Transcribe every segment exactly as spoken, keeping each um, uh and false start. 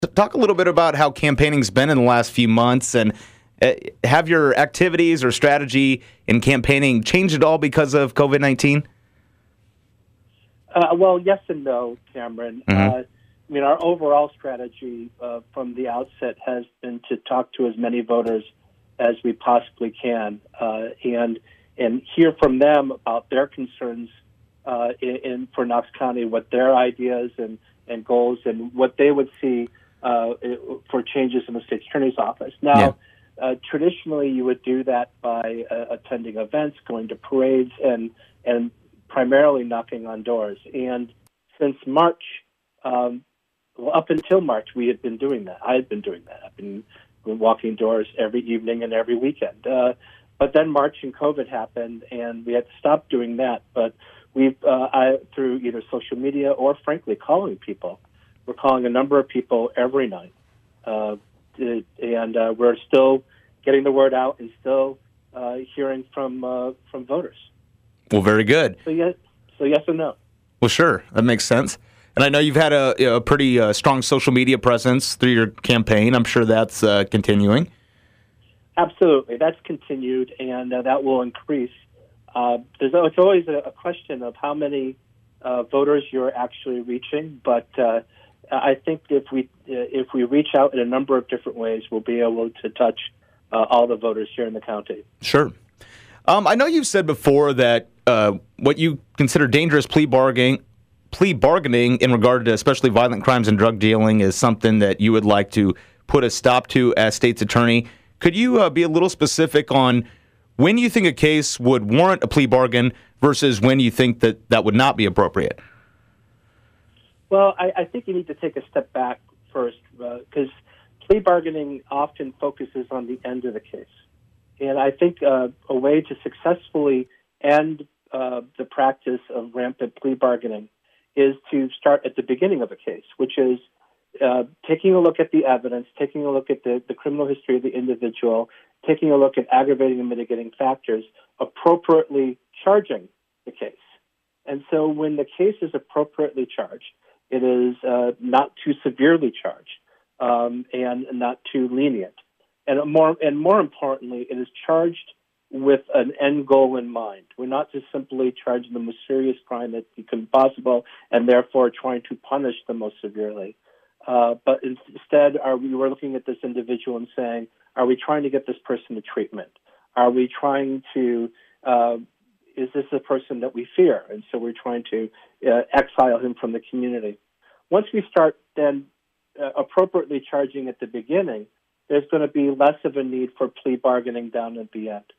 Talk a little bit about how campaigning's been in the last few months, and uh, have your activities or strategy in campaigning changed at all because of COVID nineteen? Uh, well, yes and no, Cameron. Mm-hmm. Uh, I mean, our overall strategy uh, from the outset has been to talk to as many voters as we possibly can, uh, and and hear from them about their concerns uh, in, in for Knox County, what their ideas and, and goals, and what they would see uh, for changes in the state's attorney's office. Now, Yeah. uh, traditionally, you would do that by uh, attending events, going to parades, and and primarily knocking on doors. And since March, um, well, up until March, we had been doing that. I had been doing that. I've been walking doors every evening and every weekend. Uh, but then March and COVID happened, and we had to stop doing that. But we've, uh, I, through either social media or, frankly, calling people, we're calling a number of people every night. Uh, and uh, we're still getting the word out and still uh, hearing from uh, from voters. Well, very good. So yes, so yes and no. Well, sure. That makes sense. And I know you've had a, a pretty uh, strong social media presence through your campaign. I'm sure that's uh, continuing. Absolutely. That's continued, and uh, that will increase. Uh, there's, it's always a, a question of how many uh, voters you're actually reaching, but uh, I think if we uh, if we reach out in a number of different ways, we'll be able to touch uh, all the voters here in the county. Sure. Um, I know you've said before that uh, what you consider dangerous plea bargaining, plea bargaining in regard to especially violent crimes and drug dealing is something that you would like to put a stop to as state's attorney. Could you uh, be a little specific on when you think a case would warrant a plea bargain versus when you think that that would not be appropriate? Well, I, I think you need to take a step back first, because uh, plea bargaining often focuses on the end of the case. And I think uh, a way to successfully end uh, the practice of rampant plea bargaining is to start at the beginning of a case, which is uh, taking a look at the evidence, taking a look at the, the criminal history of the individual, taking a look at aggravating and mitigating factors, appropriately charging the case. And so when the case is appropriately charged, it is uh, not too severely charged um, and not too lenient. And more, and more importantly, it is charged with an end goal in mind. We're not just simply charging the most serious crime that becomes possible and therefore trying to punish them most severely. Uh, but instead, are we we're looking at this individual and saying, are we trying to get this person to treatment? Are we trying to, uh, is this a person that we fear? And so we're trying to uh, exile him from the community. Once we start then uh, appropriately charging at the beginning, there's going to be less of a need for plea bargaining down at the end.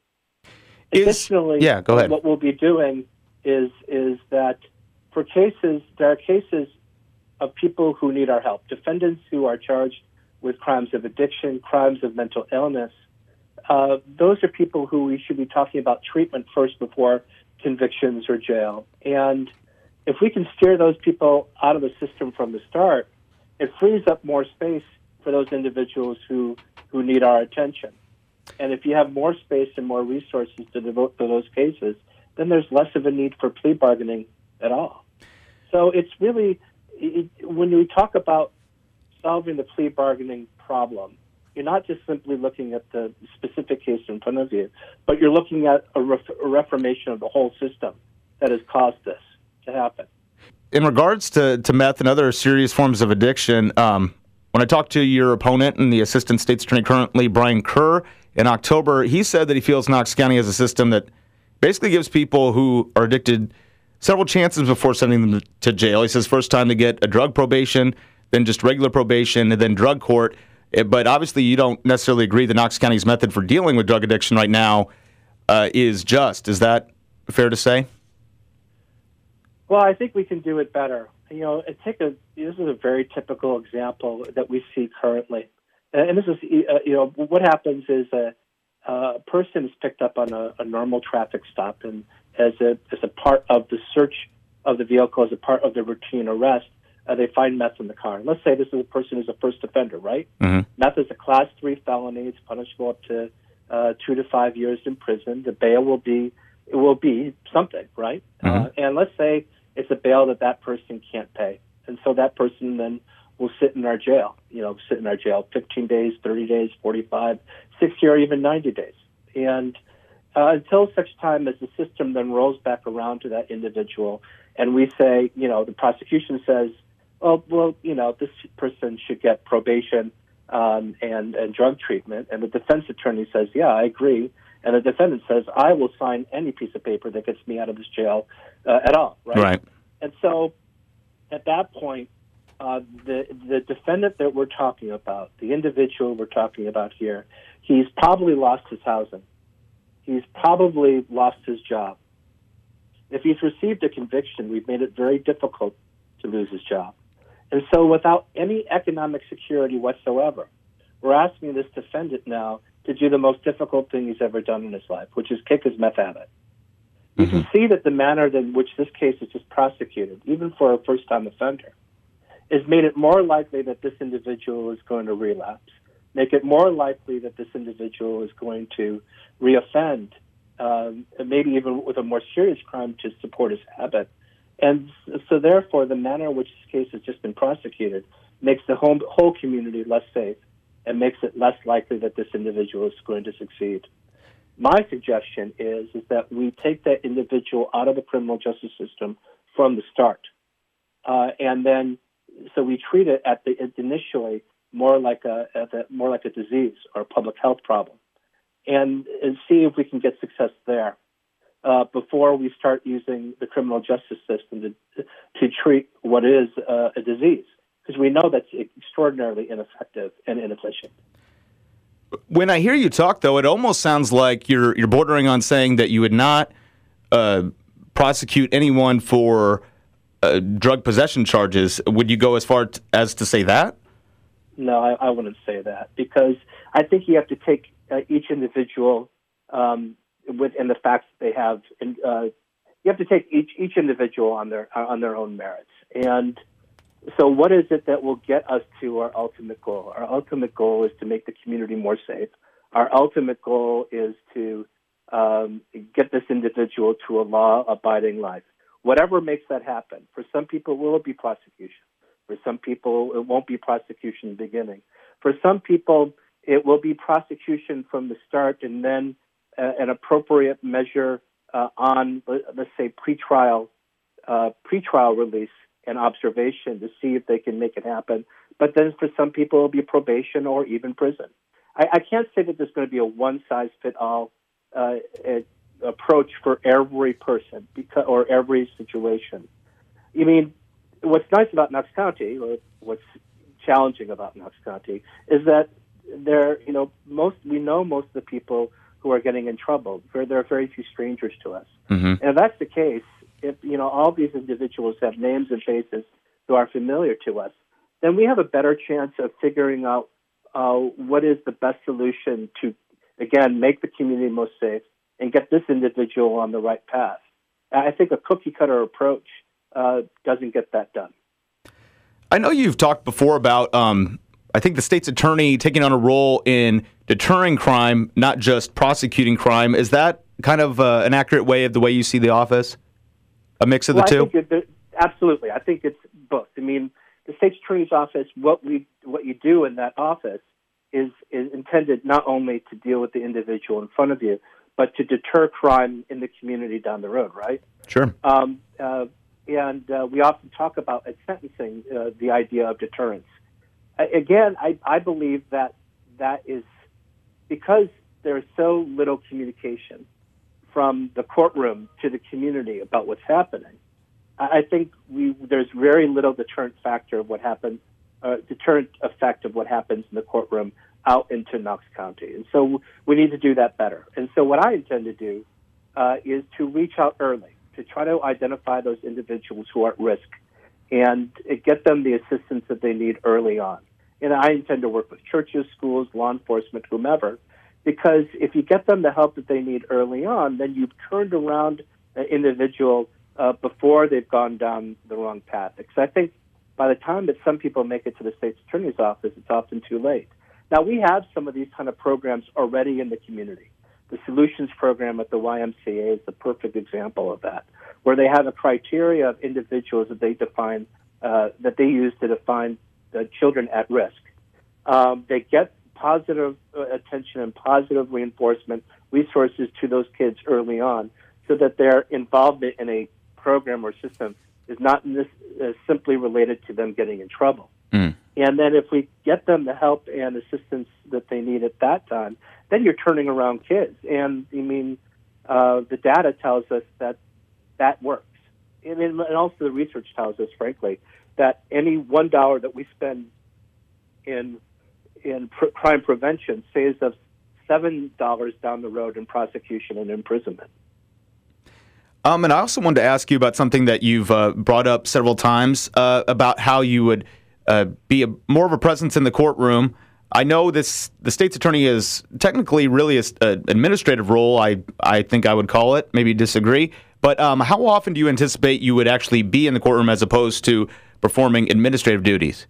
Is, Additionally, yeah, go ahead. what we'll be doing is is that for cases, there are cases of people who need our help, defendants who are charged with crimes of addiction, crimes of mental illness. Uh, those are people who we should be talking about treatment first before convictions or jail. And if we can steer those people out of the system from the start, it frees up more space for those individuals who, who need our attention. And if you have more space and more resources to devote to those cases, then there's less of a need for plea bargaining at all. So it's really, it, when we talk about solving the plea bargaining problem, you're not just simply looking at the specific case in front of you, but you're looking at a, ref, a reformation of the whole system that has caused this to happen. In regards to, to meth and other serious forms of addiction, um, when I talked to your opponent and the assistant state's attorney currently, Brian Kerr, in October, he said that he feels Knox County has a system that basically gives people who are addicted several chances before sending them to jail. He says first time they get a drug probation, then just regular probation, and then drug court. But obviously you don't necessarily agree that Knox County's method for dealing with drug addiction right now uh, is just. Is that fair to say? Well, I think we can do it better. You know, take a, this is a very typical example that we see currently. And this is, uh, you know, what happens is a, a person is picked up on a, a normal traffic stop, and as a, as a part of the search of the vehicle, as a part of the routine arrest, uh, they find meth in the car. And let's say this is a person who's a first offender, right? Mm-hmm. Meth is a class three felony. It's punishable up to uh, two to five years in prison. The bail will be, it will be something, right? Mm-hmm. Uh, and let's say it's a bail that that person can't pay. And so that person then will sit in our jail, you know, sit in our jail fifteen days, thirty days, forty-five, sixty, or even ninety days. And uh, until such time as the system then rolls back around to that individual and we say, you know, the prosecution says, oh, well, you know, this person should get probation um, and, and drug treatment. And the defense attorney says, yeah, I agree. And the defendant says, I will sign any piece of paper that gets me out of this jail uh, at all. Right. Right. And so at that point, uh, the the defendant that we're talking about, the individual we're talking about here, he's probably lost his housing. He's probably lost his job. If he's received a conviction, we've made it very difficult to lose his job. And so without any economic security whatsoever, we're asking this defendant now to do the most difficult thing he's ever done in his life, which is kick his meth habit. You Mm-hmm. can see that the manner in which this case is just prosecuted, even for a first-time offender, has made it more likely that this individual is going to relapse, make it more likely that this individual is going to reoffend, um, and maybe even with a more serious crime to support his habit. And so therefore, the manner in which this case has just been prosecuted makes the whole, whole community less safe and makes it less likely that this individual is going to succeed. My suggestion is, is that we take that individual out of the criminal justice system from the start. Uh, and then, so we treat it at the initially more like a, at the, more like a disease or a public health problem, and, and see if we can get success there uh, before we start using the criminal justice system to, to treat what is uh, a disease, because we know that's extraordinarily ineffective and inefficient. When I hear you talk, though, it almost sounds like you're you're bordering on saying that you would not uh, prosecute anyone for uh, drug possession charges. Would you go as far t- as to say that? No, I, I wouldn't say that, because I think you have to take uh, each individual um, within the facts that they have. And, uh, you have to take each each individual on their on their own merits. And so what is it that will get us to our ultimate goal? Our ultimate goal is to make the community more safe. Our ultimate goal is to um, get this individual to a law-abiding life. Whatever makes that happen. For some people, it will be prosecution. For some people, it won't be prosecution in the beginning. For some people, it will be prosecution from the start and then uh, an appropriate measure uh, on, let's say, pretrial, uh, pretrial release and observation to see if they can make it happen. But then for some people, it'll be probation or even prison. I, I can't say that there's going to be a one-size-fit-all uh, approach for every person because, or every situation. I mean, what's nice about Knox County, or what's challenging about Knox County, is that there, you know, most we know most of the people who are getting in trouble. There are very few strangers to us, Mm-hmm. and if that's the case, if you know all these individuals have names and faces who are familiar to us, then we have a better chance of figuring out uh, what is the best solution to, again, make the community most safe and get this individual on the right path. I think a cookie-cutter approach uh, doesn't get that done. I know you've talked before about, um, I think, the state's attorney taking on a role in deterring crime, not just prosecuting crime. Is that kind of uh, an accurate way of the way you see the office? A mix of well, the two? I think it, absolutely. I think it's both. I mean, the state's attorney's office, what we what you do in that office is, is intended not only to deal with the individual in front of you, but to deter crime in the community down the road, right? Sure. Um, uh, and uh, we often talk about at sentencing uh, the idea of deterrence. Uh, again, I, I believe that that is because there is so little communication from the courtroom to the community about what's happening. I think we there's very little deterrent factor of what happens, uh, deterrent effect of what happens in the courtroom out into Knox County, and so we need to do that better. And so what I intend to do uh, is to reach out early to try to identify those individuals who are at risk and get them the assistance that they need early on. And I intend to work with churches, schools, law enforcement, whomever. Because if you get them the help that they need early on, then you've turned around an individual uh, before they've gone down the wrong path. Because I think by the time that some people make it to the state's attorney's office, it's often too late. Now, we have some of these kind of programs already in the community. The Solutions Program at the Y M C A is the perfect example of that, where they have a criteria of individuals that they define, uh, that they use to define the children at risk. Um, they get positive uh, attention and positive reinforcement resources to those kids early on, so that their involvement in a program or system is not this, uh, simply related to them getting in trouble. Mm. And then if we get them the help and assistance that they need at that time, then you're turning around kids. And I mean, uh, the data tells us that that works. And, and also the research tells us, frankly, that any one dollar that we spend in in pr- crime prevention saves us seven dollars down the road in prosecution and imprisonment. Um, and I also wanted to ask you about something that you've uh, brought up several times uh, about how you would uh, be a, more of a presence in the courtroom. I know this the state's attorney is technically really an administrative role, I, I think I would call it, maybe disagree. But um, how often do you anticipate you would actually be in the courtroom as opposed to performing administrative duties?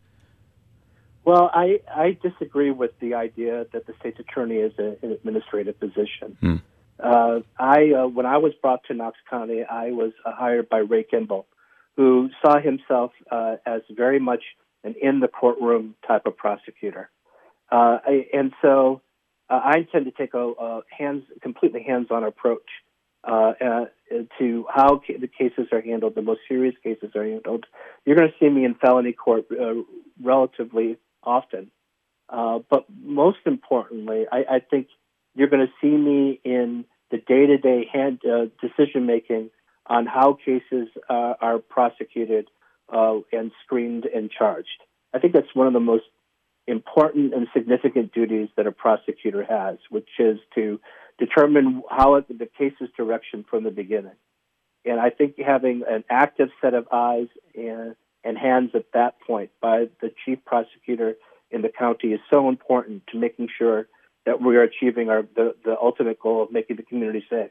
Well, I, I disagree with the idea that the state's attorney is a, an administrative position. Hmm. Uh, I uh, when I was brought to Knox County, I was uh, hired by Ray Kimball, who saw himself uh, as very much an in the courtroom type of prosecutor, uh, I, and so uh, I intend to take a, a hands completely hands-on approach uh, uh, to how ca- the cases are handled. The most serious cases are handled. You're going to see me in felony court uh, relatively often, uh, but most importantly, I, I think you're going to see me in the day-to-day hand, uh, decision-making on how cases uh, are prosecuted uh, and screened and charged. I think that's one of the most important and significant duties that a prosecutor has, which is to determine how it, the case's direction from the beginning. And I think having an active set of eyes and, and hands at that point by the chief prosecutor in the county is so important to making sure that we are achieving our the, the ultimate goal of making the community safe.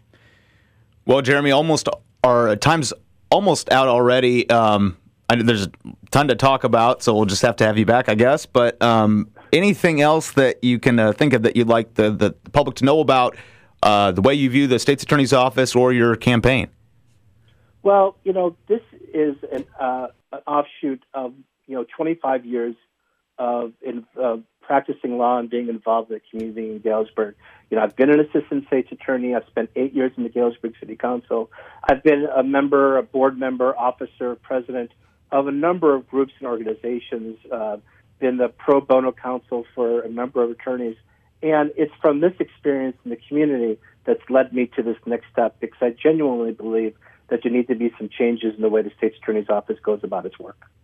Well, Jeremy, almost our time's almost out already. Um, I know there's a ton to talk about, so we'll just have to have you back, I guess. But um, anything else that you can uh, think of that you'd like the, the public to know about uh, the way you view the state's attorney's office or your campaign? Well, you know, this is an, uh, an offshoot of, you know, twenty-five years of in, uh, practicing law and being involved in the community in Galesburg. You know, I've been an assistant state's attorney. I've spent eight years in the Galesburg City Council. I've been a member, a board member, officer, president of a number of groups and organizations, uh, been the pro bono counsel for a number of attorneys. And it's from this experience in the community that's led me to this next step, because I genuinely believe that there need to be some changes in the way the state's attorney's office goes about its work.